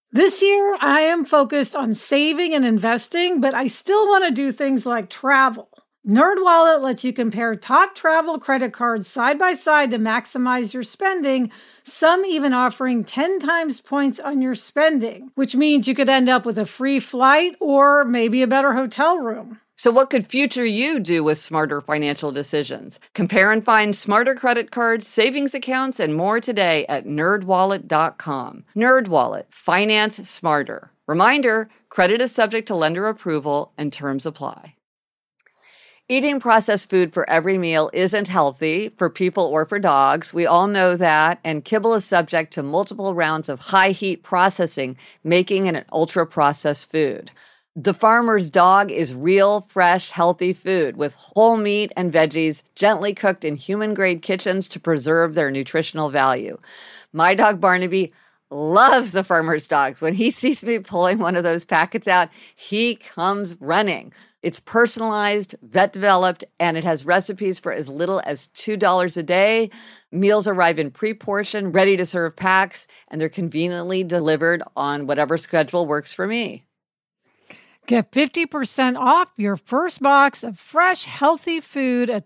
This year, I am focused on saving and investing, but I still want to do things like travel. NerdWallet lets you compare top travel credit cards side by side to maximize your spending, some even offering 10 times points on your spending, which means you could end up with a free flight or maybe a better hotel room. So what could future you do with smarter financial decisions? Compare and find smarter credit cards, savings accounts, and more today at nerdwallet.com. NerdWallet, finance smarter. Reminder, credit is subject to lender approval and terms apply. Eating processed food for every meal isn't healthy for people or for dogs. We all know that, and kibble is subject to multiple rounds of high heat processing, making it an ultra-processed food. The Farmer's Dog is real, fresh, healthy food with whole meat and veggies gently cooked in human-grade kitchens to preserve their nutritional value. My dog Barnaby loves the Farmer's Dog. When he sees me pulling one of those packets out, he comes running. It's personalized, vet-developed, and it has recipes for as little as $2 a day. Meals arrive in pre-portioned, ready-to-serve packs, and they're conveniently delivered on whatever schedule works for me. Get 50% off your first box of fresh, healthy food at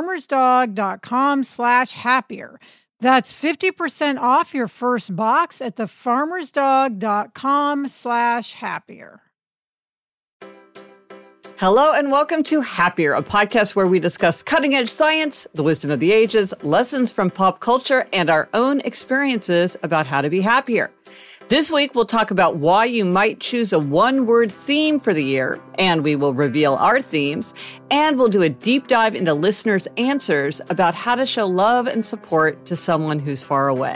thefarmersdog.com/happier. That's 50% off your first box at thefarmersdog.com/happier. Hello and welcome to Happier, a podcast where we discuss cutting-edge science, the wisdom of the ages, lessons from pop culture, and our own experiences about how to be happier. This week, we'll talk about why you might choose a one-word theme for the year, and we will reveal our themes, and we'll do a deep dive into listeners' answers about how to show love and support to someone who's far away.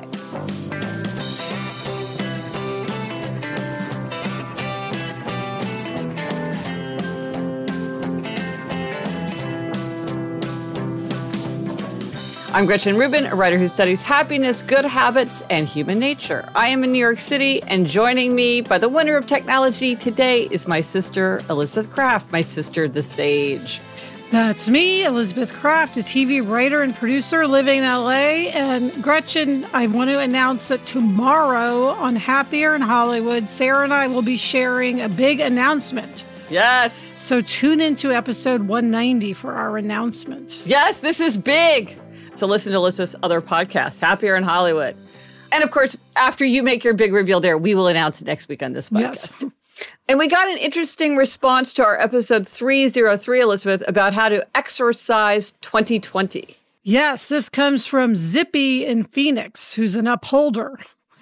I'm Gretchen Rubin, a writer who studies happiness, good habits, and human nature. I am in New York City, and joining me by the winner of technology today is my sister, Elizabeth Craft, my sister, the Sage. That's me, Elizabeth Craft, a TV writer and producer living in LA. And Gretchen, I want to announce that tomorrow on Happier in Hollywood, Sarah and I will be sharing a big announcement. Yes. So tune into episode 190 for our announcement. Yes, this is big. So listen to Elizabeth's other podcast, Happier in Hollywood. And of course, after you make your big reveal there, we will announce it next week on this podcast. Yes. And we got an interesting response to our episode 303, Elizabeth, about how to exorcise 2020. Yes, this comes from Zippy in Phoenix, who's an upholder.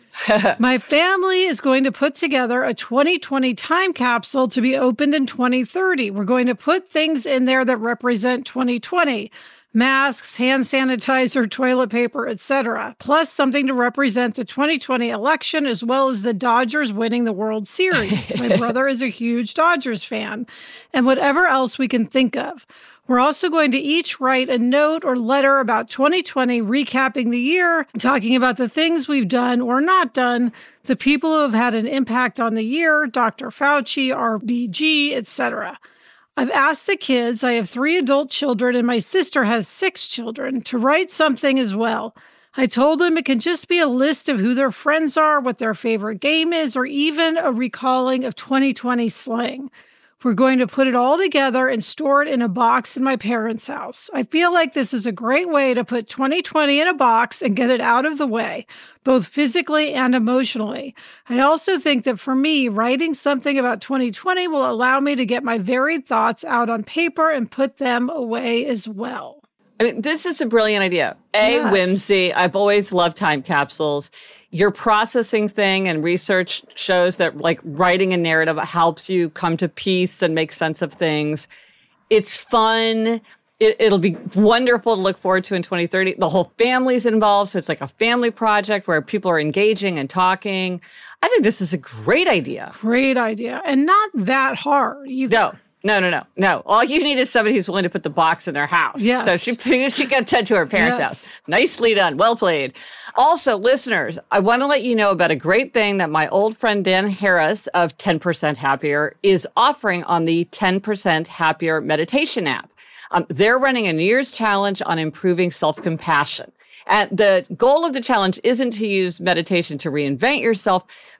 My family is going to put together a 2020 time capsule to be opened in 2030. We're going to put things in there that represent 2020. Masks, hand sanitizer, toilet paper, etc., plus something to represent the 2020 election, as well as the Dodgers winning the World Series. My brother is a huge Dodgers fan, and whatever else we can think of. We're also going to each write a note or letter about 2020, recapping the year, talking about the things we've done or not done, the people who have had an impact on the year, Dr. Fauci, RBG, etc. I've asked the kids, I have 3 adult children and my sister has 6 children, to write something as well. I told them it can just be a list of who their friends are, what their favorite game is, or even a recalling of 2020 slang. We're going to put it all together and store it in a box in my parents' house. I feel like this is a great way to put 2020 in a box and get it out of the way, both physically and emotionally. I also think that for me, writing something about 2020 will allow me to get my varied thoughts out on paper and put them away as well. I mean, this is a brilliant idea. Yes. Whimsy. I've always loved time capsules. Your processing thing and research shows that like writing a narrative helps you come to peace and make sense of things. It's fun. It'll be wonderful to look forward to in 2030. The whole family's involved, so it's like a family project where people are engaging and talking. I think this is a great idea. Great idea. And not that hard either. No. All you need is somebody who's willing to put the box in their house. Yes. So she got sent to her parents' house. Nicely done. Well played. Also, listeners, I want to let you know about a great thing that my old friend Dan Harris of 10% Happier is offering on the 10% Happier meditation app. They're running a New Year's challenge on improving self-compassion. And the goal of the challenge isn't to use meditation to reinvent yourself,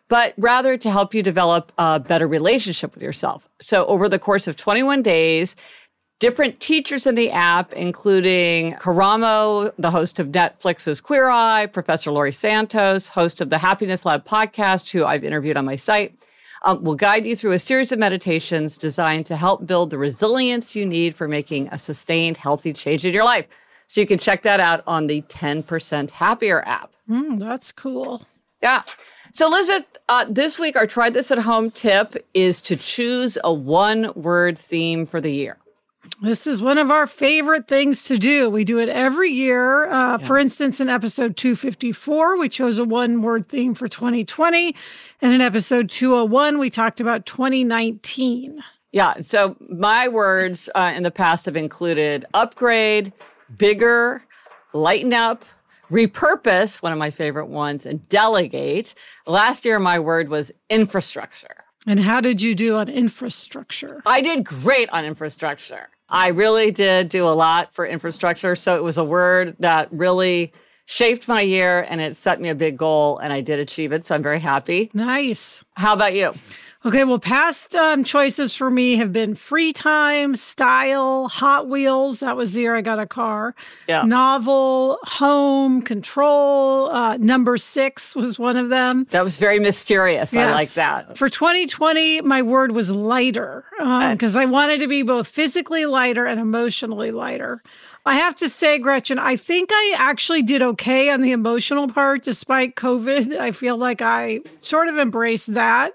but rather to help you develop a better relationship with yourself. So over the course of 21 days, different teachers in the app, including Karamo, the host of Netflix's Queer Eye, Professor Laurie Santos, host of the Happiness Lab podcast, who I've interviewed on my site, will guide you through a series of meditations designed to help build the resilience you need for making a sustained, healthy change in your life. So you can check that out on the 10% Happier app. That's cool. Yeah. So Elizabeth, this week, our Try This at Home tip is to choose a one-word theme for the year. This is one of our favorite things to do. We do it every year. For instance, in episode 254, we chose a one-word theme for 2020. And in episode 201, we talked about 2019. Yeah. So my words in the past have included upgrade, bigger, lighten up, repurpose, one of my favorite ones, and delegate. Last year, my word was infrastructure. And how did you do on infrastructure? I did great on infrastructure. I really did do a lot for infrastructure. So it was a word that really shaped my year and it set me a big goal and I did achieve it. So I'm very happy. Nice. How about you? Okay, well, past choices for me have been free time, style, Hot Wheels. That was the year I got a car. Yeah. Novel, home, control. Number 6 was one of them. That was very mysterious. Yes. I like that. For 2020, my word was lighter because I wanted to be both physically lighter and emotionally lighter. I have to say, Gretchen, I think I actually did okay on the emotional part despite COVID. I feel like I sort of embraced that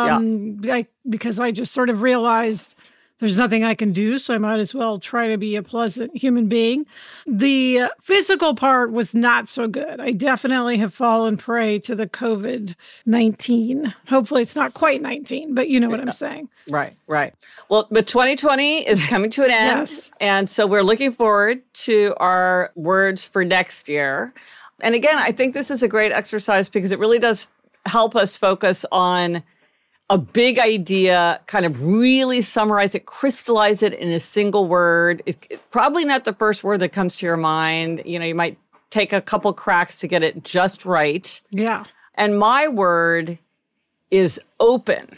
because I just sort of realized there's nothing I can do, so I might as well try to be a pleasant human being. The physical part was not so good. I definitely have fallen prey to the COVID-19. Hopefully it's not quite 19, but you know what I'm saying. Right. Well, but 2020 is coming to an end. Yes. And so we're looking forward to our words for next year. And again, I think this is a great exercise because it really does help us focus on a big idea, kind of really summarize it, crystallize it in a single word. Probably not the first word that comes to your mind. You know, you might take a couple cracks to get it just right. Yeah. And my word is open.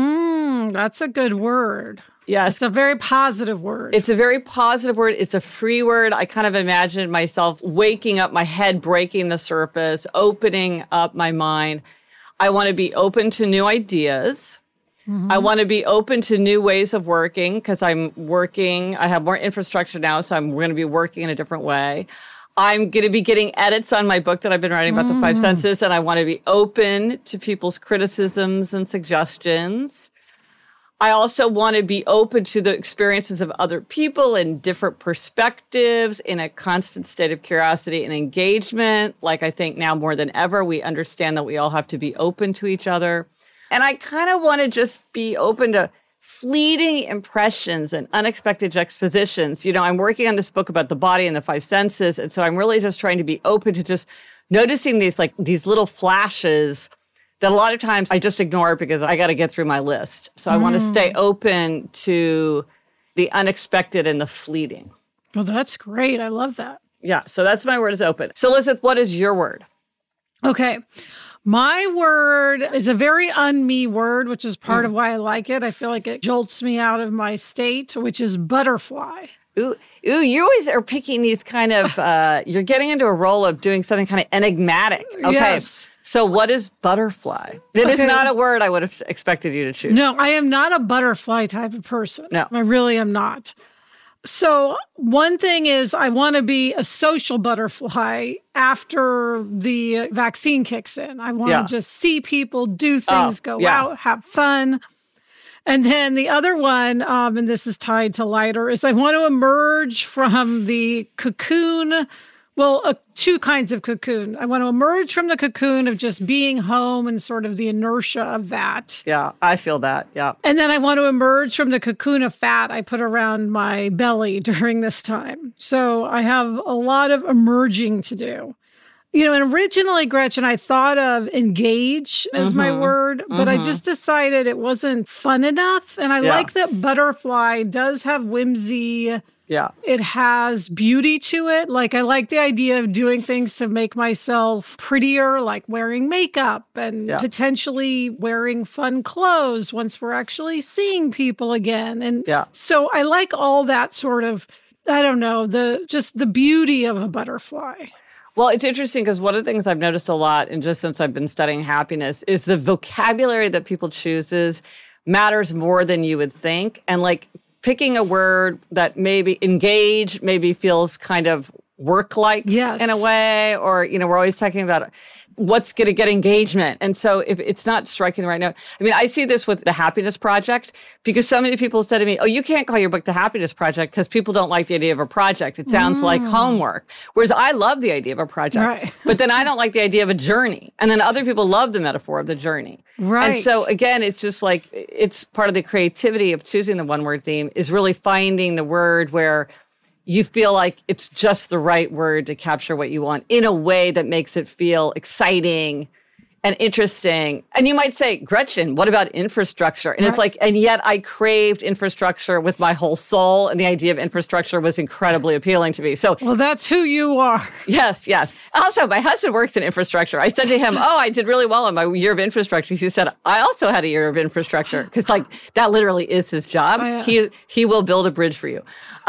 That's a good word. Yes. It's a very positive word. It's a very positive word. It's a free word. I kind of imagined myself waking up, my head breaking the surface, opening up my mind. I want to be open to new ideas. Mm-hmm. I want to be open to new ways of working because I have more infrastructure now, so I'm going to be working in a different way. I'm going to be getting edits on my book that I've been writing about the 5 senses, and I want to be open to people's criticisms and suggestions. I also want to be open to the experiences of other people and different perspectives in a constant state of curiosity and engagement. Like I think now more than ever, we understand that we all have to be open to each other. And I kind of want to just be open to fleeting impressions and unexpected juxtapositions. You know, I'm working on this book about the body and the 5 senses. And so I'm really just trying to be open to just noticing these little flashes that a lot of times I just ignore because I got to get through my list. So I want to stay open to the unexpected and the fleeting. Well, that's great. I love that. Yeah. So that's my word is open. So Elizabeth, what is your word? Okay. My word is a very un-me word, which is part of why I like it. I feel like it jolts me out of my state, which is butterfly. Ooh, you always are picking these kind of, you're getting into a role of doing something kind of enigmatic. Okay. Yes. So what is butterfly? It is not a word I would have expected you to choose. No, I am not a butterfly type of person. No. I really am not. So one thing is I want to be a social butterfly after the vaccine kicks in. I want to just see people, do things, go out, have fun. And then the other one, and this is tied to lighter, is I want to emerge from the cocoon. Well, 2 kinds of cocoon. I want to emerge from the cocoon of just being home and sort of the inertia of that. Yeah, I feel that. Yeah. And then I want to emerge from the cocoon of fat I put around my belly during this time. So I have a lot of emerging to do. You know, and originally, Gretchen, I thought of engage as my word, but I just decided it wasn't fun enough. And I like that butterfly does have whimsy Yeah. It has beauty to it. Like, I like the idea of doing things to make myself prettier, like wearing makeup and potentially wearing fun clothes once we're actually seeing people again. And so I like all that sort of, I don't know, just the beauty of a butterfly. Well, it's interesting because one of the things I've noticed a lot, and just since I've been studying happiness, is the vocabulary that people chooses matters more than you would think. And like picking a word that maybe engage, maybe feels kind of work-like in a way, or, you know, we're always talking about what's going to get engagement. And so if it's not striking the right note, I mean, I see this with the Happiness Project, because so many people said to me, oh, you can't call your book The Happiness Project because people don't like the idea of a project. It sounds like homework. Whereas I love the idea of a project, but then I don't like the idea of a journey. And then other people love the metaphor of the journey. Right. And so again, it's just like, it's part of the creativity of choosing the one-word theme is really finding the word where you feel like it's just the right word to capture what you want in a way that makes it feel exciting and interesting. And you might say, Gretchen, what about infrastructure? And it's like, and yet I craved infrastructure with my whole soul. And the idea of infrastructure was incredibly appealing to me. So, well, that's who you are. Yes. Also, my husband works in infrastructure. I said to him, oh, I did really well in my year of infrastructure. He said, I also had a year of infrastructure. Because like, that literally is his job. He will build a bridge for you.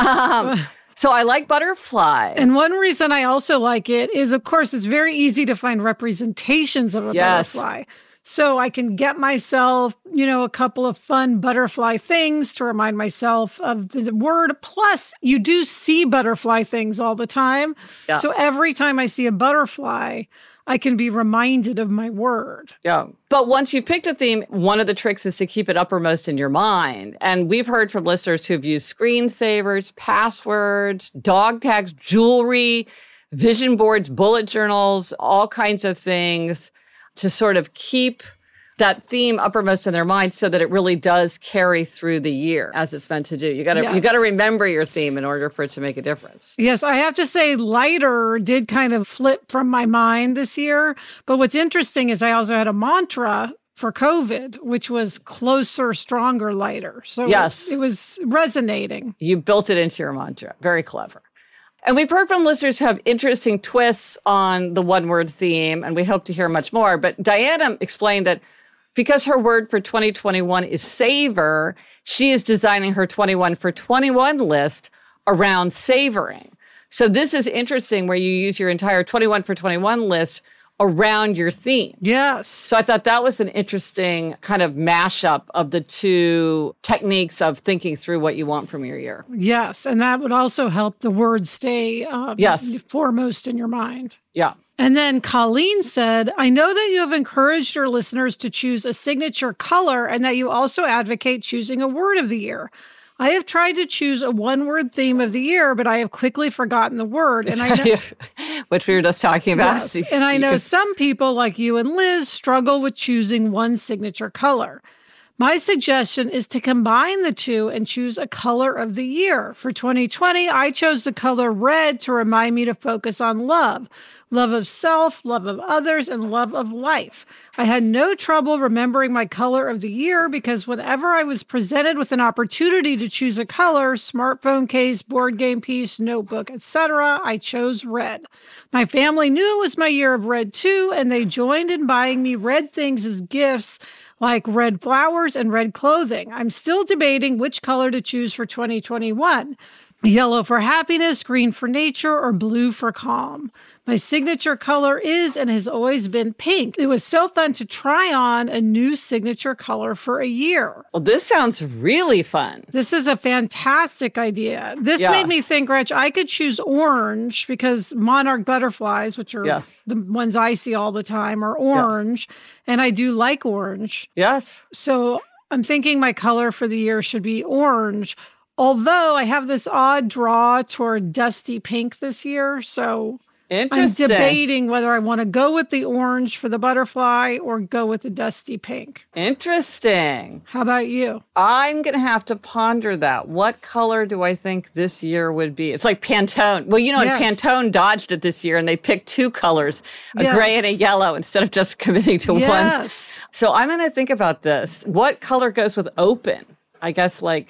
So I like butterfly. And one reason I also like it is, of course, it's very easy to find representations of a butterfly. So I can get myself, you know, a couple of fun butterfly things to remind myself of the word. Plus, you do see butterfly things all the time. Yeah. So every time I see a butterfly, I can be reminded of my word. Yeah. But once you've picked a theme, one of the tricks is to keep it uppermost in your mind. And we've heard from listeners who've used screensavers, passwords, dog tags, jewelry, vision boards, bullet journals, all kinds of things to sort of keep that theme uppermost in their mind so that it really does carry through the year as it's meant to do. You got to remember your theme in order for it to make a difference. Yes, I have to say lighter did kind of flip from my mind this year. But what's interesting is I also had a mantra for COVID, which was closer, stronger, lighter. So it was resonating. You built it into your mantra. Very clever. And we've heard from listeners who have interesting twists on the one-word theme, and we hope to hear much more. But Diana explained that because her word for 2021 is savor, she is designing her 21 for 21 list around savoring. So this is interesting where you use your entire 21 for 21 list around your theme. Yes. So I thought that was an interesting kind of mashup of the two techniques of thinking through what you want from your year. Yes. And that would also help the word stay foremost in your mind. Yeah. And then Colleen said, I know that you have encouraged your listeners to choose a signature color and that you also advocate choosing a word of the year. I have tried to choose a one-word theme of the year, but I have quickly forgotten the word. And I know, which we were just talking about. Yes, and I know some people like you and Liz struggle with choosing one signature color. My suggestion is to combine the two and choose a color of the year. For 2020, I chose the color red to remind me to focus on love of self, love of others, and love of life. I had no trouble remembering my color of the year because whenever I was presented with an opportunity to choose a color, smartphone case, board game piece, notebook, etc., I chose red. My family knew it was my year of red too, and they joined in buying me red things as gifts, like red flowers and red clothing. I'm still debating which color to choose for 2021. Yellow for happiness, green for nature, or blue for calm. My signature color is and has always been pink. It was so fun to try on a new signature color for a year. Well, this sounds really fun. This is a fantastic idea. This made me think, Gretch, I could choose orange because monarch butterflies, which are the ones I see all the time, are orange. And I do like orange. Yes. So I'm thinking my color for the year should be orange. Although I have this odd draw toward dusty pink this year, so I'm debating whether I want to go with the orange for the butterfly or go with the dusty pink. Interesting. How about you? I'm going to have to ponder that. What color do I think this year would be? It's like Pantone. Well, you know, and Pantone dodged it this year, and they picked two colors, a gray and a yellow, instead of just committing to one. So I'm going to think about this. What color goes with open? I guess like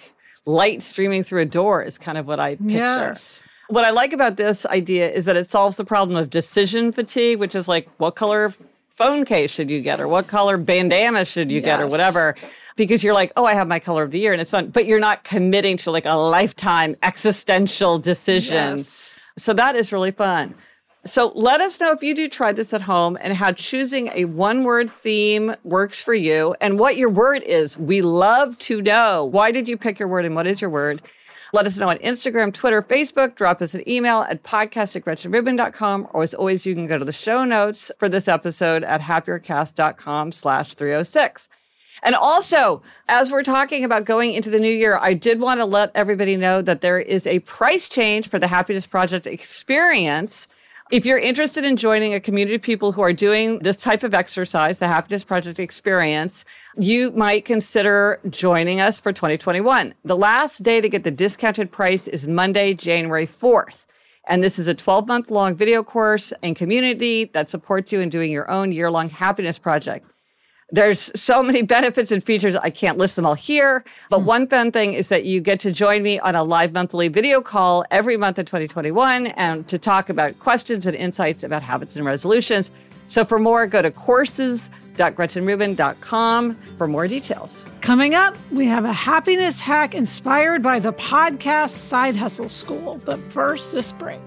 light streaming through a door is kind of what I picture. Yes. What I like about this idea is that it solves the problem of decision fatigue, which is like, what color phone case should you get, or what color bandana should you get, or whatever, because you're like, oh, I have my color of the year and it's fun, but you're not committing to like a lifetime existential decision. Yes. So that is really fun. So let us know if you do try this at home and how choosing a one-word theme works for you and what your word is. We love to know. Why did you pick your word and what is your word? Let us know on Instagram, Twitter, Facebook. Drop us an email at podcast@GretchenRubin.com. Or as always, you can go to the show notes for this episode at happiercast.com/306. And also, as we're talking about going into the new year, I did want to let everybody know that there is a price change for the Happiness Project experience. If you're interested in joining a community of people who are doing this type of exercise, the Happiness Project experience, you might consider joining us for 2021. The last day to get the discounted price is Monday, January 4th. And this is a 12-month-long video course and community that supports you in doing your own year-long happiness project. There's so many benefits and features. I can't list them all here. But one fun thing is that you get to join me on a live monthly video call every month in 2021 and to talk about questions and insights about habits and resolutions. So for more, go to courses.GretchenRubin.com for more details. Coming up, we have a happiness hack inspired by the podcast Side Hustle School. But first, this break.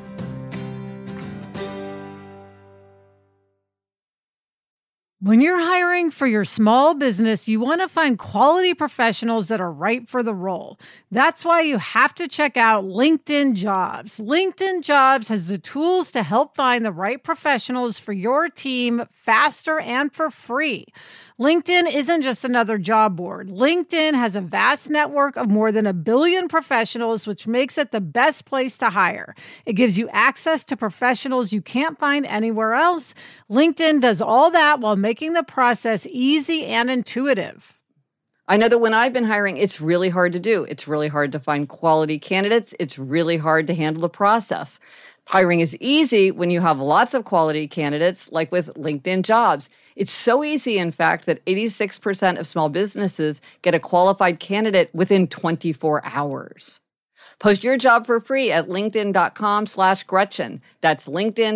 When you're hiring for your small business, you want to find quality professionals that are right for the role. That's why you have to check out LinkedIn Jobs. LinkedIn Jobs has the tools to help find the right professionals for your team faster and for free. LinkedIn isn't just another job board. LinkedIn has a vast network of more than 1 billion professionals, which makes it the best place to hire. It gives you access to professionals you can't find anywhere else. LinkedIn does all that while making the process easy and intuitive. I know that when I've been hiring, it's really hard to do. It's really hard to find quality candidates. It's really hard to handle the process. Hiring is easy when you have lots of quality candidates, like with LinkedIn Jobs. It's so easy, in fact, that 86% of small businesses get a qualified candidate within 24 hours. Post your job for free at linkedin.com/Gretchen. That's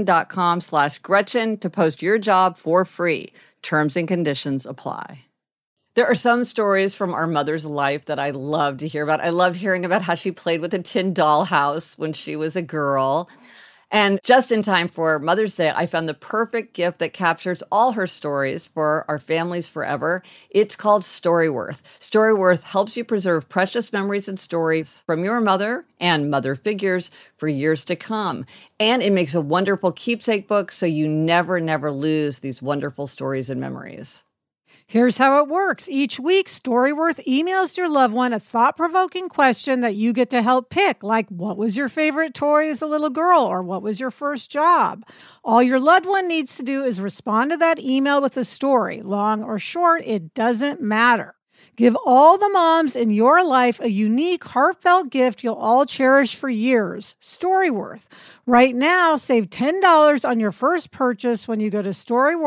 linkedin.com/Gretchen to post your job for free. Terms and conditions apply. There are some stories from our mother's life that I love to hear about. I love hearing about how she played with a tin dollhouse when she was a girl. And just in time for Mother's Day, I found the perfect gift that captures all her stories for our families forever. It's called Storyworth. Storyworth helps you preserve precious memories and stories from your mother and mother figures for years to come. And it makes a wonderful keepsake book so you never lose these wonderful stories and memories. Here's how it works. Each week, Storyworth emails your loved one a thought-provoking question that you get to help pick, like what was your favorite toy as a little girl, or what was your first job? All your loved one needs to do is respond to that email with a story. Long or short, it doesn't matter. Give all the moms in your life a unique, heartfelt gift you'll all cherish for years. Storyworth. Right now, save $10 on your first purchase when you go to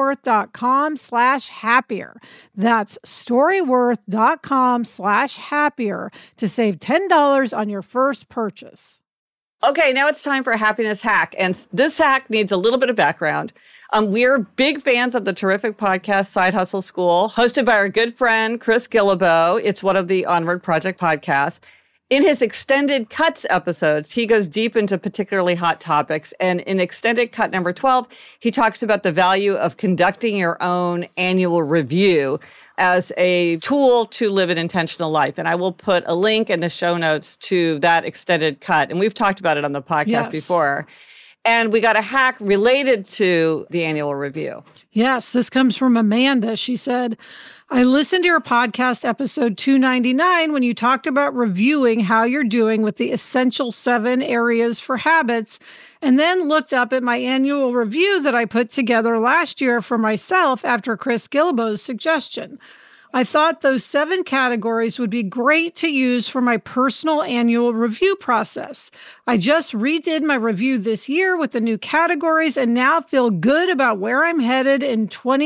storyworth.com/happier. That's storyworth.com/happier to save $10 on your first purchase. Okay, now it's time for a happiness hack. And this hack needs a little bit of background. We're big fans of the terrific podcast Side Hustle School, hosted by our good friend, Chris Guillebeau. It's one of the Onward Project podcasts. In his Extended Cuts episodes, he goes deep into particularly hot topics. And in Extended Cut number 12, he talks about the value of conducting your own annual review as a tool to live an intentional life. And I will put a link in the show notes to that extended cut. And we've talked about it on the podcast before. And we got a hack related to the annual review. Yes, this comes from Amanda. She said, I listened to your podcast episode 299 when you talked about reviewing how you're doing with the essential 7 areas for habits, and then looked up at my annual review that I put together last year for myself after Chris Guillebeau's suggestion. I thought those 7 categories would be great to use for my personal annual review process. I just redid my review this year with the new categories and now feel good about where I'm headed in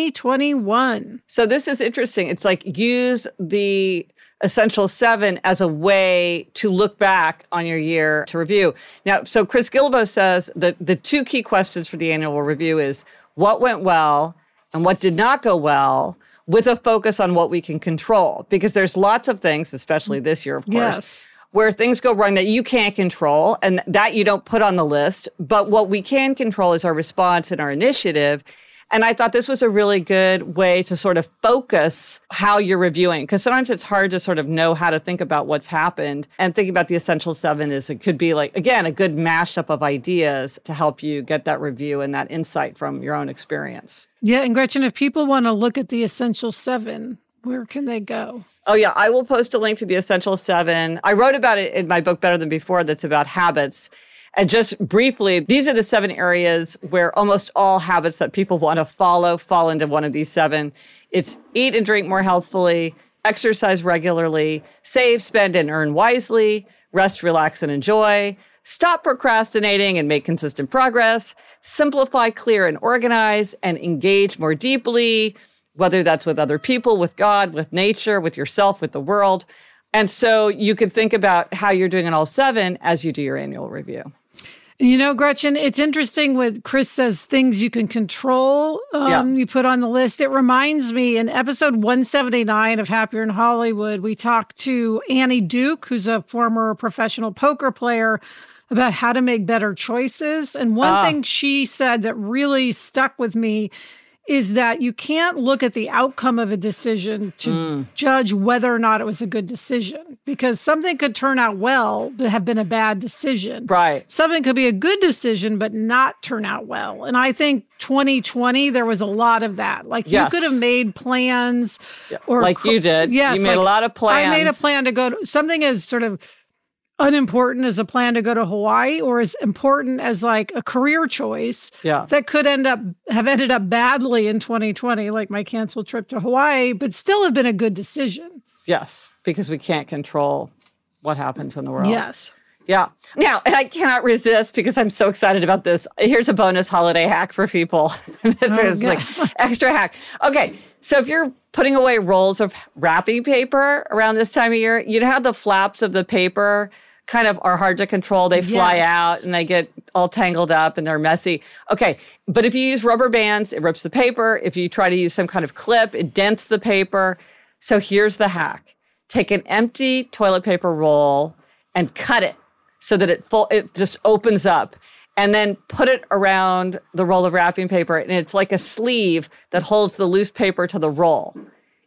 2021. So this is interesting. It's like use the Essential 7 as a way to look back on your year to review. Now, so Chris Guillebeau says that the 2 key questions for the annual review is what went well and what did not go well, with a focus on what we can control. Because there's lots of things, especially this year, of course, where things go wrong that you can't control and that you don't put on the list. But what we can control is our response and our initiative. And I thought this was a really good way to sort of focus how you're reviewing, because sometimes it's hard to sort of know how to think about what's happened. And thinking about the Essential 7 is it could be like, again, a good mashup of ideas to help you get that review and that insight from your own experience. Yeah. And Gretchen, if people want to look at the Essential 7, where can they go? Oh, yeah. I will post a link to the Essential 7. I wrote about it in my book, Better Than Before, that's about habits. And just briefly, these are the 7 areas where almost all habits that people want to follow fall into one of these 7. It's eat and drink more healthfully, exercise regularly, save, spend, and earn wisely, rest, relax, and enjoy, stop procrastinating and make consistent progress, simplify, clear, and organize, and engage more deeply, whether that's with other people, with God, with nature, with yourself, with the world. And so you could think about how you're doing in all 7 as you do your annual review. You know, Gretchen, it's interesting when Chris says things you can control, you put on the list. It reminds me in episode 179 of Happier in Hollywood, we talked to Annie Duke, who's a former professional poker player, about how to make better choices. And one thing she said that really stuck with me is that you can't look at the outcome of a decision to judge whether or not it was a good decision, because something could turn out well, but have been a bad decision. Right. Something could be a good decision, but not turn out well. And I think 2020, there was a lot of that. Like you could have made plans or like you did. Yes. You made a lot of plans. I made a plan to go to something as sort of unimportant as a plan to go to Hawaii, or as important as like a career choice that could have ended up badly in 2020, like my canceled trip to Hawaii, but still have been a good decision. Yes, because we can't control what happens in the world. Yes. Yeah. Now, and I cannot resist because I'm so excited about this. Here's a bonus holiday hack for people. It's like extra hack. Okay. So if you're putting away rolls of wrapping paper around this time of year, you know how the flaps of the paper kind of are hard to control. They fly out and they get all tangled up and they're messy. Okay. But if you use rubber bands, it rips the paper. If you try to use some kind of clip, it dents the paper. So here's the hack. Take an empty toilet paper roll and cut it so that it just opens up. And then put it around the roll of wrapping paper. And it's like a sleeve that holds the loose paper to the roll.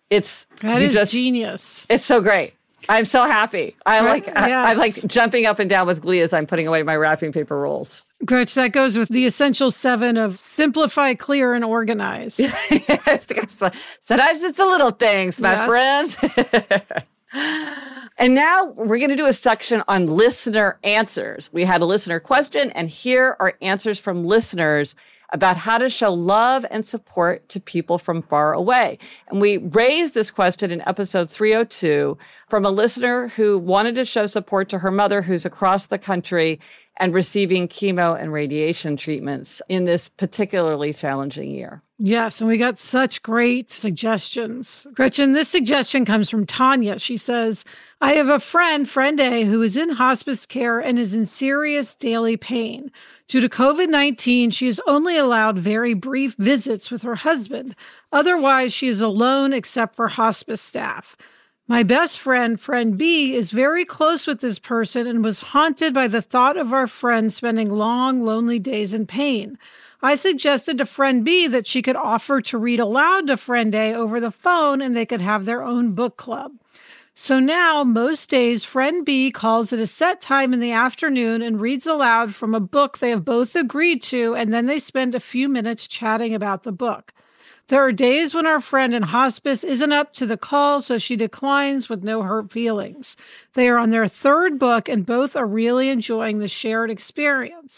That is genius. It's so great. I'm so happy. I'm like jumping up and down with glee as I'm putting away my wrapping paper rolls. Gretch, that goes with the Essential 7 of simplify, clear, and organize. Sometimes it's the little things, my friends. And now we're going to do a section on listener answers. We had a listener question, and here are answers from listeners about how to show love and support to people from far away. And we raised this question in episode 302 from a listener who wanted to show support to her mother who's across the country and receiving chemo and radiation treatments in this particularly challenging year. Yes, and we got such great suggestions. Gretchen, this suggestion comes from Tanya. She says, I have a friend A, who is in hospice care and is in serious daily pain. Due to COVID-19, she is only allowed very brief visits with her husband. Otherwise, she is alone except for hospice staff. My best friend B, is very close with this person and was haunted by the thought of our friend spending long, lonely days in pain. I suggested to friend B that she could offer to read aloud to friend A over the phone and they could have their own book club. So now, most days, friend B calls at a set time in the afternoon and reads aloud from a book they have both agreed to, and then they spend a few minutes chatting about the book. There are days when our friend in hospice isn't up to the call, so she declines with no hurt feelings. They are on their third book, and both are really enjoying the shared experience.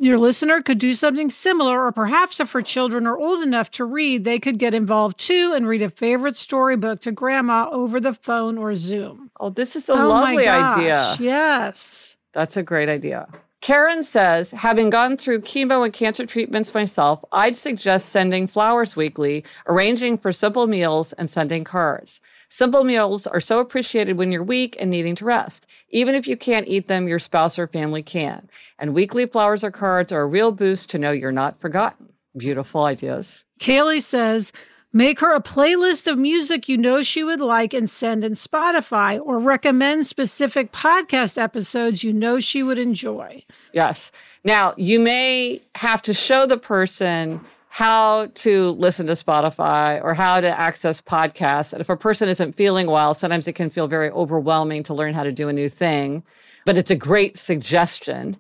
Your listener could do something similar, or perhaps if her children are old enough to read, they could get involved too and read a favorite storybook to grandma over the phone or Zoom. Oh, this is a lovely idea. Yes. That's a great idea. Karen says, having gone through chemo and cancer treatments myself, I'd suggest sending flowers weekly, arranging for simple meals, and sending cards. Simple meals are so appreciated when you're weak and needing to rest. Even if you can't eat them, your spouse or family can. And weekly flowers or cards are a real boost to know you're not forgotten. Beautiful ideas. Kaylee says, make her a playlist of music you know she would like and send in Spotify, or recommend specific podcast episodes you know she would enjoy. Yes. Now, you may have to show the person how to listen to Spotify or how to access podcasts. And if a person isn't feeling well, sometimes it can feel very overwhelming to learn how to do a new thing. But it's a great suggestion.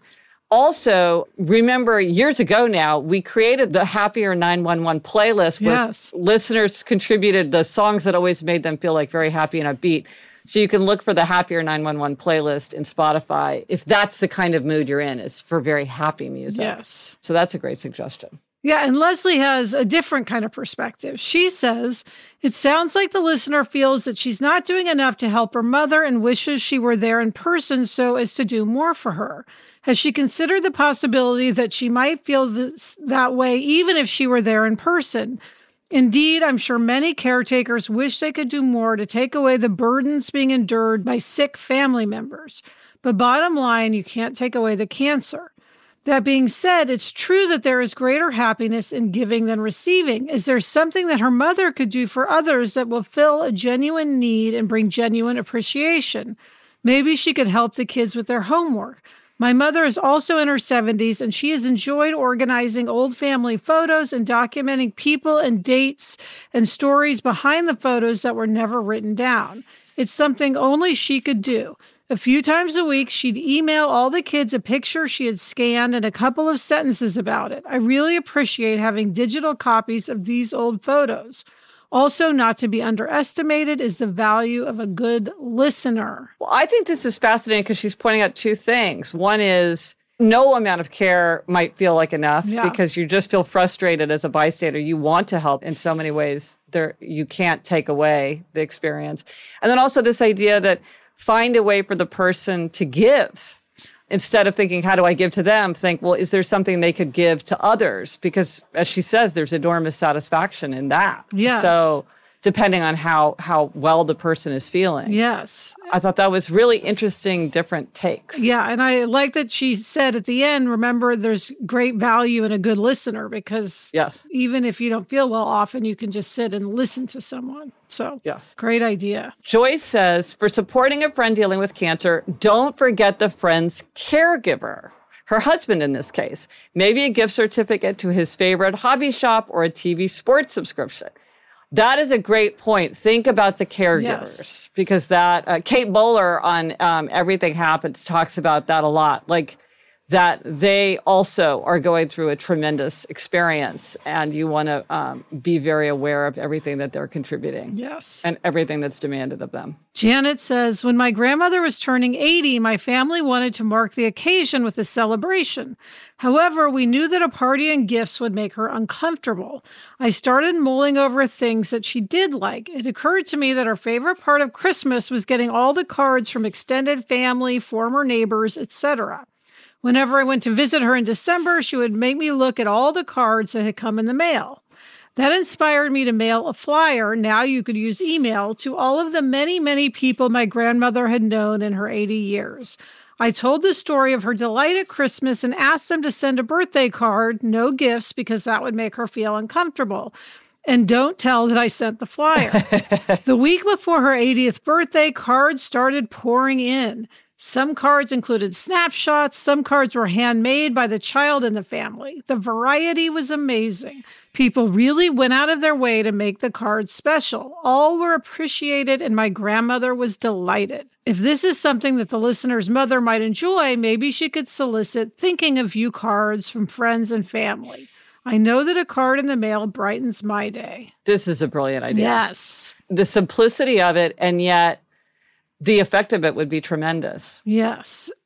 Also, remember years ago now, we created the Happier 911 playlist where listeners contributed the songs that always made them feel like very happy and upbeat. So you can look for the Happier 911 playlist in Spotify if that's the kind of mood you're in, is for very happy music. Yes. So that's a great suggestion. Yeah, and Leslie has a different kind of perspective. She says, it sounds like the listener feels that she's not doing enough to help her mother and wishes she were there in person so as to do more for her. Has she considered the possibility that she might feel that way even if she were there in person? Indeed, I'm sure many caretakers wish they could do more to take away the burdens being endured by sick family members. But bottom line, you can't take away the cancer. That being said, it's true that there is greater happiness in giving than receiving. Is there something that her mother could do for others that will fill a genuine need and bring genuine appreciation? Maybe she could help the kids with their homework. My mother is also in her 70s, and she has enjoyed organizing old family photos and documenting people and dates and stories behind the photos that were never written down. It's something only she could do. A few times a week, she'd email all the kids a picture she had scanned and a couple of sentences about it. I really appreciate having digital copies of these old photos. Also, not to be underestimated is the value of a good listener. Well, I think this is fascinating because she's pointing out two things. One is no amount of care might feel like enough because you just feel frustrated as a bystander. You want to help in so many ways. You can't take away the experience. And then also this idea that find a way for the person to give. Instead of thinking, how do I give to them? Think, well, is there something they could give to others? Because as she says, there's enormous satisfaction in that. Yes. So depending on how well the person is feeling. Yes. I thought that was really interesting, different takes. Yeah, and I like that she said at the end, remember, there's great value in a good listener because even if you don't feel well, often you can just sit and listen to someone. So great idea. Joyce says, for supporting a friend dealing with cancer, don't forget the friend's caregiver. Her husband in this case. Maybe a gift certificate to his favorite hobby shop or a TV sports subscription. That is a great point. Think about the caregivers because that Kate Bowler on Everything Happens talks about that a lot. Like that they also are going through a tremendous experience and you want to be very aware of everything that they're contributing. Yes. And everything that's demanded of them. Janet says, when my grandmother was turning 80, my family wanted to mark the occasion with a celebration. However, we knew that a party and gifts would make her uncomfortable. I started mulling over things that she did like. It occurred to me that her favorite part of Christmas was getting all the cards from extended family, former neighbors, etc. Whenever I went to visit her in December, she would make me look at all the cards that had come in the mail. That inspired me to mail a flyer, now you could use email, to all of the many, many people my grandmother had known in her 80 years. I told the story of her delight at Christmas and asked them to send a birthday card, no gifts, because that would make her feel uncomfortable. And don't tell that I sent the flyer. The week before her 80th birthday, cards started pouring in. Some cards included snapshots. Some cards were handmade by the child in the family. The variety was amazing. People really went out of their way to make the cards special. All were appreciated, and my grandmother was delighted. If this is something that the listener's mother might enjoy, maybe she could solicit thinking of you cards from friends and family. I know that a card in the mail brightens my day. This is a brilliant idea. Yes. The simplicity of it, and yet the effect of it would be tremendous. Yes.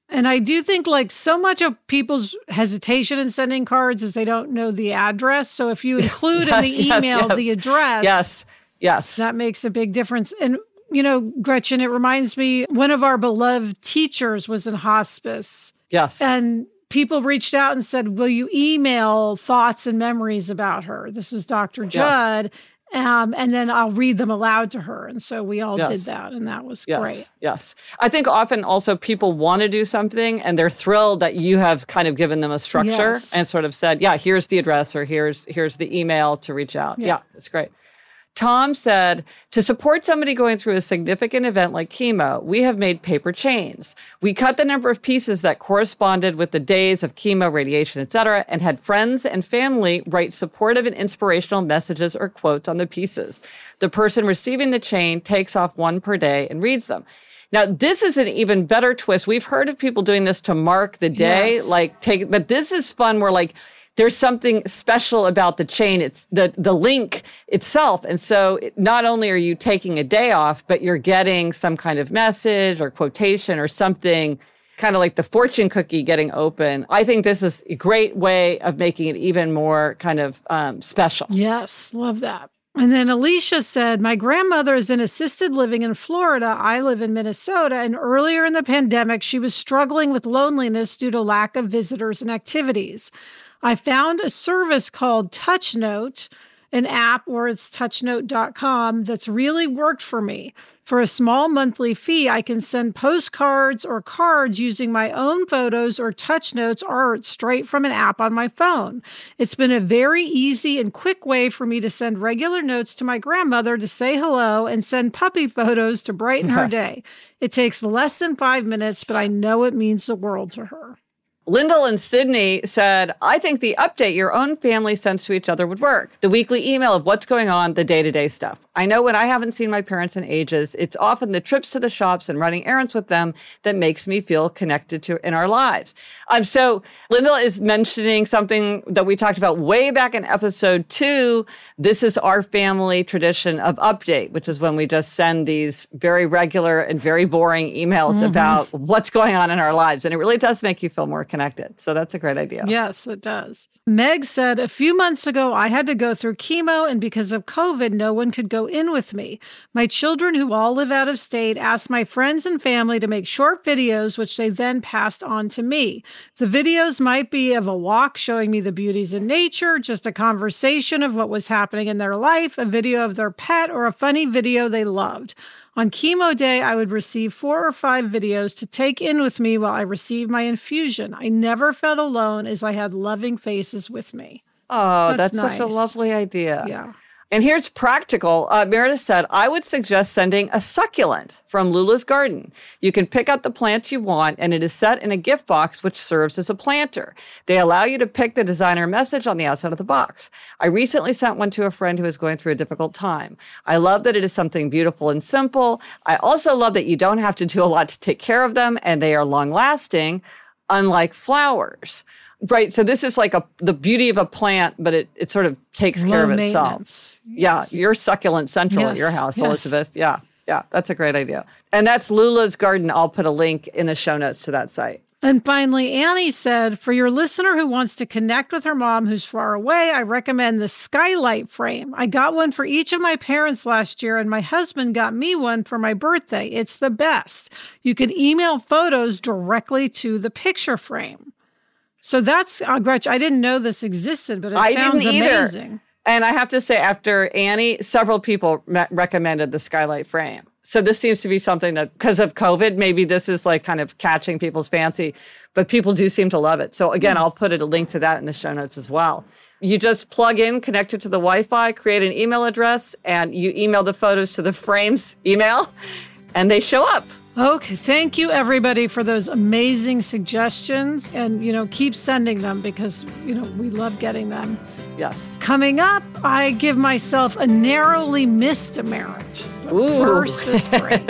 And I do think like so much of people's hesitation in sending cards is they don't know the address. So if you include in the email the address, that makes a big difference. And, you know, Gretchen, it reminds me, one of our beloved teachers was in hospice. Yes. And people reached out and said, will you email thoughts and memories about her? This is Dr. Judd. And then I'll read them aloud to her. And so we all did that. And that was great. Yes. I think often also people want to do something and they're thrilled that you have kind of given them a structure and sort of said, here's the address or here's the email to reach out. Yeah, it's great. Tom said, to support somebody going through a significant event like chemo, we have made paper chains. We cut the number of pieces that corresponded with the days of chemo, radiation, et cetera, and had friends and family write supportive and inspirational messages or quotes on the pieces. The person receiving the chain takes off one per day and reads them. Now, this is an even better twist. We've heard of people doing this to mark the day, but this is fun where there's something special about the chain. It's the link itself. And so not only are you taking a day off, but you're getting some kind of message or quotation or something kind of like the fortune cookie getting open. I think this is a great way of making it even more kind of special. Yes, love that. And then Alicia said, my grandmother is in assisted living in Florida. I live in Minnesota. And earlier in the pandemic, she was struggling with loneliness due to lack of visitors and activities. I found a service called TouchNote, an app, or it's touchnote.com, that's really worked for me. For a small monthly fee, I can send postcards or cards using my own photos or TouchNote's art straight from an app on my phone. It's been a very easy and quick way for me to send regular notes to my grandmother to say hello and send puppy photos to brighten her day. It takes less than 5 minutes, but I know it means the world to her. Lyndall in Sydney said, I think the update your own family sends to each other would work. The weekly email of what's going on, the day-to-day stuff. I know when I haven't seen my parents in ages, it's often the trips to the shops and running errands with them that makes me feel connected to in our lives. So Lyndall is mentioning something that we talked about way back in episode 2. This is our family tradition of update, which is when we just send these very regular and very boring emails about what's going on in our lives. And it really does make you feel more connected. So that's a great idea. Yes, it does. Meg said, a few months ago, I had to go through chemo, and because of COVID, no one could go in with me. My children, who all live out of state, asked my friends and family to make short videos, which they then passed on to me. The videos might be of a walk showing me the beauties in nature, just a conversation of what was happening in their life, a video of their pet, or a funny video they loved. On chemo day, I would receive 4 or 5 videos to take in with me while I received my infusion. I never felt alone as I had loving faces with me. Oh, that's nice. Such a lovely idea. Yeah. And here's practical. Meredith said, I would suggest sending a succulent from Lula's Garden. You can pick out the plants you want, and it is set in a gift box, which serves as a planter. They allow you to pick the designer message on the outside of the box. I recently sent one to a friend who is going through a difficult time. I love that it is something beautiful and simple. I also love that you don't have to do a lot to take care of them, and they are long-lasting, unlike flowers. Right. So this is like the beauty of a plant, but it sort of takes care of itself. Yes. Yeah. You're succulent central at your house, Elizabeth. Yeah. Yeah. That's a great idea. And that's Lula's Garden. I'll put a link in the show notes to that site. And finally, Annie said, for your listener who wants to connect with her mom who's far away, I recommend the Skylight frame. I got one for each of my parents last year, and my husband got me one for my birthday. It's the best. You can email photos directly to the picture frame. So that's, Gretchen, I didn't know this existed, but it sounds amazing. And I have to say, after Annie, several people recommended the Skylight frame. So this seems to be something that, because of COVID, maybe this is like kind of catching people's fancy, but people do seem to love it. So again, I'll put a link to that in the show notes as well. You just plug in, connect it to the Wi-Fi, create an email address, and you email the photos to the frame's email, and they show up. Okay, thank you everybody for those amazing suggestions, and keep sending them because we love getting them. Yes. Coming up, I give myself a narrowly missed merit. But first, this break.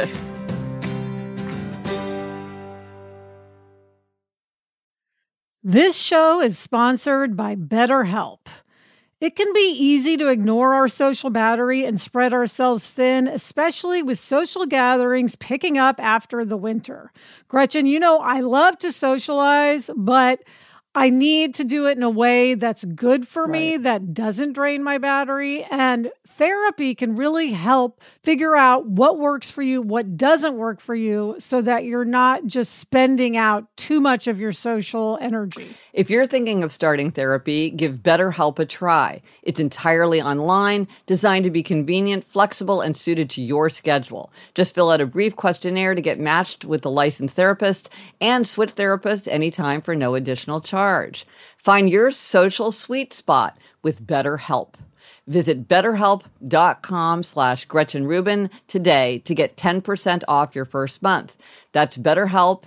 This show is sponsored by BetterHelp. It can be easy to ignore our social battery and spread ourselves thin, especially with social gatherings picking up after the winter. Gretchen, I love to socialize, but I need to do it in a way that's good for me, that doesn't drain my battery. And therapy can really help figure out what works for you, what doesn't work for you, so that you're not just spending out too much of your social energy. If you're thinking of starting therapy, give BetterHelp a try. It's entirely online, designed to be convenient, flexible, and suited to your schedule. Just fill out a brief questionnaire to get matched with a licensed therapist and switch therapists anytime for no additional charge. Find your social sweet spot with BetterHelp. Visit BetterHelp.com/Gretchen Rubin today to get 10% off your first month. That's BetterHelp,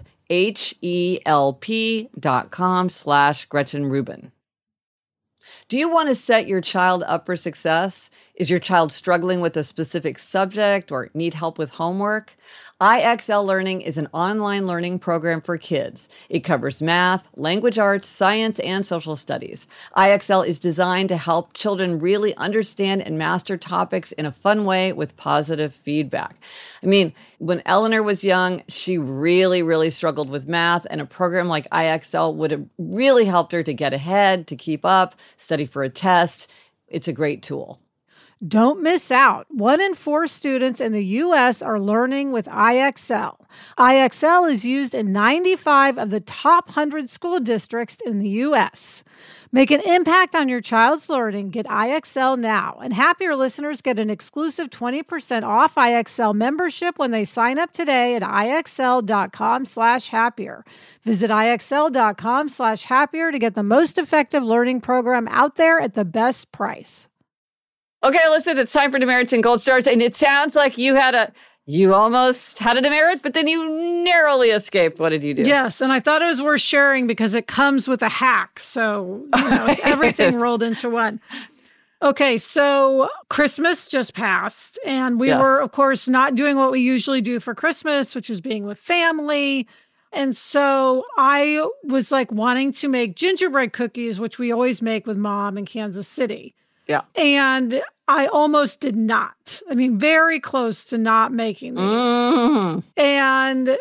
HELP.com/Gretchen Rubin. Do you want to set your child up for success? Is your child struggling with a specific subject or need help with homework? IXL Learning is an online learning program for kids. It covers math, language arts, science, and social studies. IXL is designed to help children really understand and master topics in a fun way with positive feedback. I mean, when Eleanor was young, she really struggled with math, and a program like IXL would have really helped her to get ahead, to keep up, study for a test. It's a great tool. Don't miss out. 1 in 4 students in the U.S. are learning with IXL. IXL is used in 95 of the top 100 school districts in the U.S. Make an impact on your child's learning. Get IXL now. And Happier listeners get an exclusive 20% off IXL membership when they sign up today at IXL.com/happier. Visit IXL.com/happier to get the most effective learning program out there at the best price. Okay, listen, it's time for demerits and gold stars. And it sounds like you almost had a demerit, but then you narrowly escaped. What did you do? Yes, and I thought it was worth sharing because it comes with a hack. So, it's everything rolled into one. Okay, so Christmas just passed, and we were, of course, not doing what we usually do for Christmas, which is being with family. And so I was wanting to make gingerbread cookies, which we always make with Mom in Kansas City. Yeah. And I almost did not. I mean, very close to not making these. Mm. And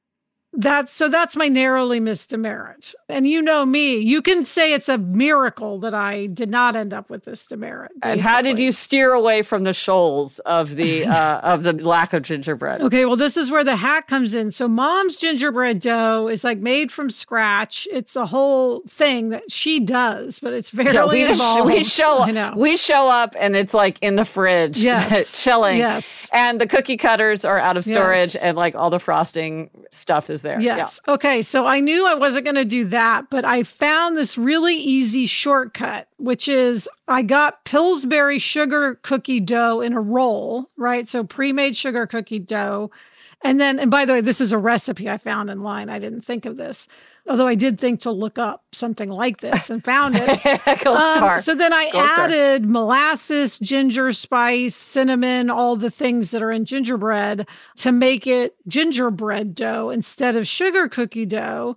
that's my narrowly missed demerit. And you know me, you can say it's a miracle that I did not end up with this demerit. Basically. And how did you steer away from the shoals of the lack of gingerbread? Okay, well, this is where the hack comes in. So Mom's gingerbread dough is made from scratch. It's a whole thing that she does, but it's very involved. We show up and it's in the fridge, chilling. Yes. And the cookie cutters are out of storage and all the frosting stuff is there. Yes. Yeah. Okay. So I knew I wasn't going to do that, but I found this really easy shortcut, which is I got Pillsbury sugar cookie dough in a roll, right? So pre-made sugar cookie dough. And by the way, this is a recipe I found online. I didn't think of this, although I did think to look up something like this and found it. So then I added molasses, ginger, spice, cinnamon, all the things that are in gingerbread to make it gingerbread dough instead of sugar cookie dough,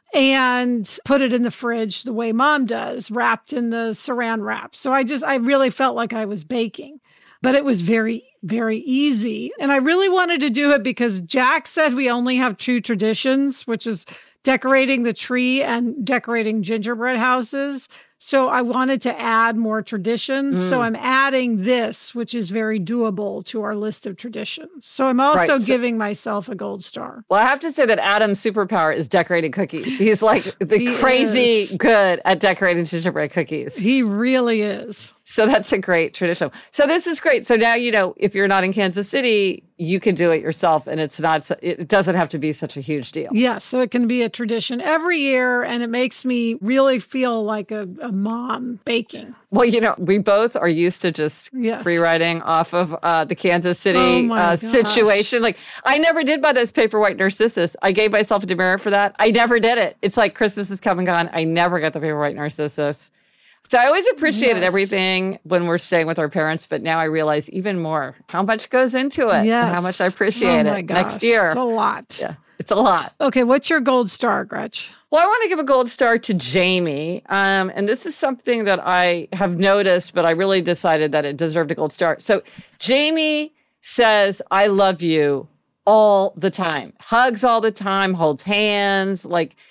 and put it in the fridge the way Mom does, wrapped in the saran wrap. So I really felt like I was baking. But it was very, very easy. And I really wanted to do it because Jack said we only have 2 traditions, which is decorating the tree and decorating gingerbread houses. So I wanted to add more traditions. So I'm adding this, which is very doable to our list of traditions. So I'm also giving myself a gold star. Well, I have to say that Adam's superpower is decorating cookies. He's crazy good at decorating gingerbread cookies. He really is. So that's a great tradition. So this is great. So now, if you're not in Kansas City, you can do it yourself, and it doesn't have to be such a huge deal. Yes, so it can be a tradition every year, and it makes me really feel like a mom baking. Well, we both are used to just free riding off of the Kansas City situation. I never did buy those paper white Narcissus. I gave myself a demerit for that. I never did it. It's Christmas has come and gone. I never got the paper white Narcissus. So I always appreciated everything when we're staying with our parents, but now I realize even more how much goes into it and how much I appreciate it next year. It's a lot. Yeah, it's a lot. Okay, what's your gold star, Gretch? Well, I want to give a gold star to Jamie. And this is something that I have noticed, but I really decided that it deserved a gold star. So Jamie says, I love you all the time. Hugs all the time, holds hands,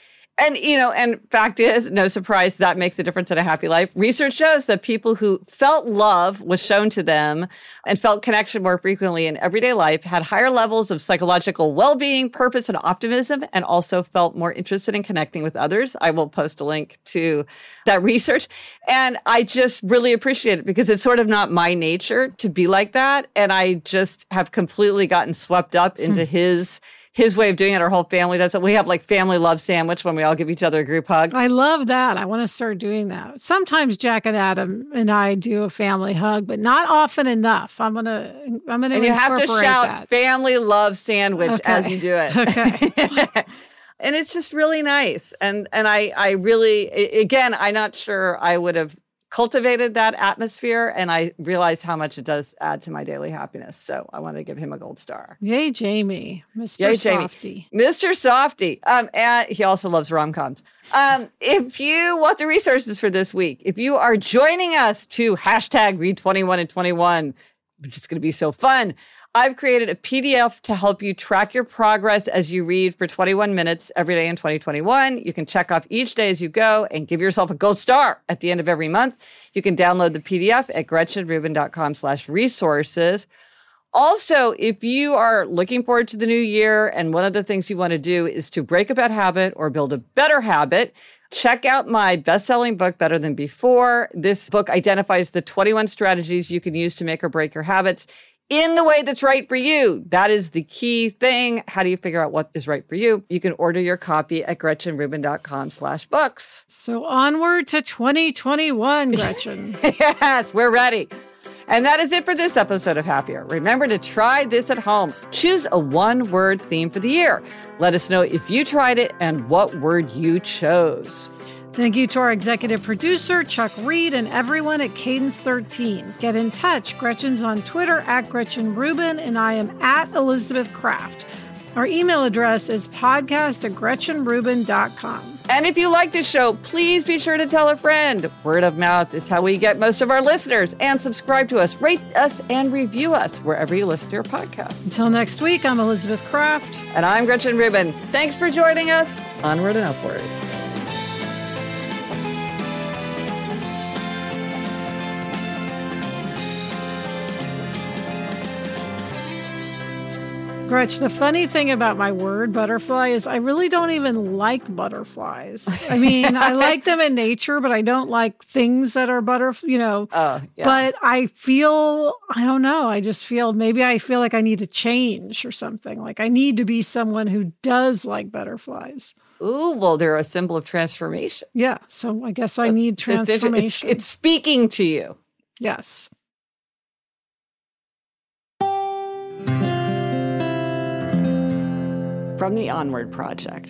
and fact is, no surprise, that makes a difference in a happy life. Research shows that people who felt love was shown to them and felt connection more frequently in everyday life had higher levels of psychological well-being, purpose, and optimism, and also felt more interested in connecting with others. I will post a link to that research. And I just really appreciate it because it's sort of not my nature to be like that. And I just have completely gotten swept up into his way of doing it. Our whole family does it. We have family love sandwich when we all give each other a group hug. I love that. I want to start doing that. Sometimes Jack and Adam and I do a family hug, but not often enough. I'm gonna. And you have to shout that. Family love sandwich as you do it. Okay. And it's just really nice. And I really, again, I'm not sure I would have cultivated that atmosphere, and I realize how much it does add to my daily happiness. So I want to give him a gold star. Yay, Jamie. Mr. Yay, Softy. Jamie. Mr. Softy. And he also loves rom-coms. If you want the resources for this week, if you are joining us to hashtag read 21 and 21, which is going to be so fun, I've created a PDF to help you track your progress as you read for 21 minutes every day in 2021. You can check off each day as you go and give yourself a gold star at the end of every month. You can download the PDF at GretchenRubin.com/resources. Also, if you are looking forward to the new year and one of the things you want to do is to break a bad habit or build a better habit, check out my best-selling book, Better Than Before. This book identifies the 21 strategies you can use to make or break your habits in the way that's right for you. That is the key thing. How do you figure out what is right for you? You can order your copy at GretchenRubin.com/books. So onward to 2021, Gretchen. Yes, we're ready. And that is it for this episode of Happier. Remember to try this at home. Choose a one-word theme for the year. Let us know if you tried it and what word you chose. Thank you to our executive producer, Chuck Reed, and everyone at Cadence 13. Get in touch. Gretchen's on Twitter at Gretchen Rubin, and I am at Elizabeth Kraft. Our email address is podcast@GretchenRubin.com. And if you like this show, please be sure to tell a friend. Word of mouth is how we get most of our listeners. And subscribe to us, rate us, and review us wherever you listen to your podcast. Until next week, I'm Elizabeth Kraft. And I'm Gretchen Rubin. Thanks for joining us. Onward and upward. Gretch, the funny thing about my word butterfly is I really don't even like butterflies. I mean, I like them in nature, but I don't like things that are butterflies, But I don't know. I just feel like I need to change or something. Like I need to be someone who does like butterflies. Ooh, well, they're a symbol of transformation. Yeah. So I guess I need transformation. It's speaking to you. Yes. From the Onward Project.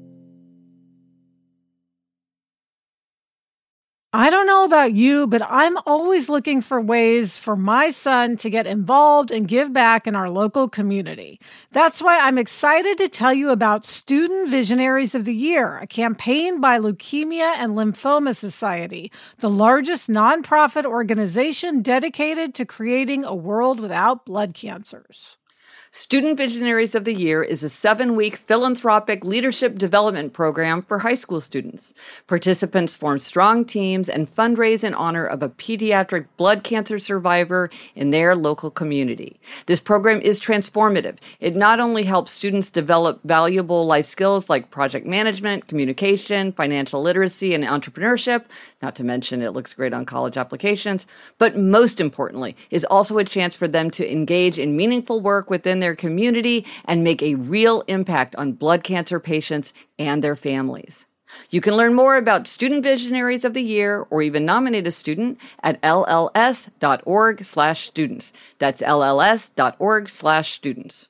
I don't know about you, but I'm always looking for ways for my son to get involved and give back in our local community. That's why I'm excited to tell you about Student Visionaries of the Year, a campaign by Leukemia and Lymphoma Society, the largest nonprofit organization dedicated to creating a world without blood cancers. Student Visionaries of the Year is a 7-week philanthropic leadership development program for high school students. Participants form strong teams and fundraise in honor of a pediatric blood cancer survivor in their local community. This program is transformative. It not only helps students develop valuable life skills like project management, communication, financial literacy, and entrepreneurship, not to mention it looks great on college applications, but most importantly, is also a chance for them to engage in meaningful work within their community and make a real impact on blood cancer patients and their families. You can learn more about Student Visionaries of the Year or even nominate a student at lls.org/students. That's lls.org/students.